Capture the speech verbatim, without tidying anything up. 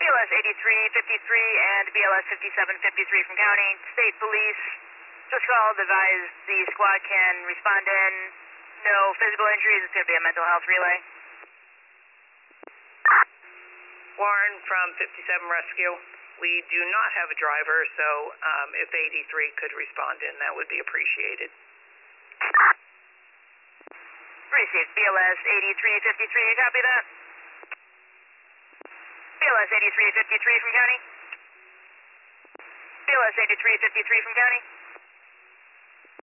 L S eighty-three fifty-three and B L S fifty-seven fifty-three from County. State Police, just called, advised the squad can respond in. No physical injuries, it's going to be a mental health relay. Warren from fifty-seven Rescue. We do not have a driver, so um, if eighty-three could respond in, that would be appreciated. Received. B L S eighty-three fifty-three, you copy that? B L S eighty-three fifty-three from County. B L S eighty-three fifty-three from County.